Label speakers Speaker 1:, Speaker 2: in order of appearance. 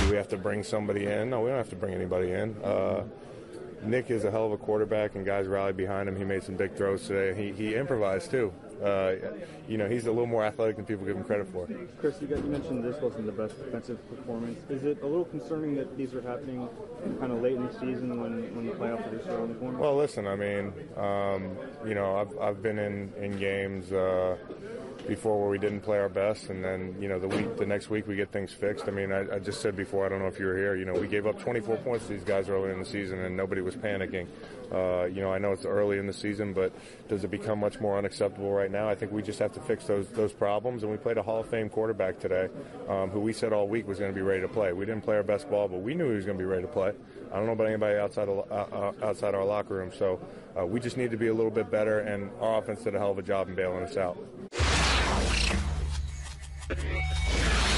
Speaker 1: Do we have to bring somebody in? No, we don't have to bring anybody in. Nick is a hell of a quarterback, and guys rallied behind him. He made some big throws today. He improvised, too. He's a little more athletic than people give him credit for.
Speaker 2: Chris, you mentioned this wasn't the best defensive performance. Is it a little concerning that these are happening kind of late in the season when the playoffs are just around the corner?
Speaker 1: Well, listen, I mean, I've been in games before where we didn't play our best, and then the next week we get things fixed. I mean, I just said before, I don't know if you were here, we gave up 24 points to these guys early in the season, and nobody was panicking. I know it's early in the season, but does it become much more unacceptable right now? I think we just have to fix those problems, and we played a Hall of Fame quarterback today, who we said all week was going to be ready to play. We didn't play our best ball, but we knew he was going to be ready to play. I don't know about anybody outside our locker room, so we just need to be a little bit better, and our offense did a hell of a job in bailing us out.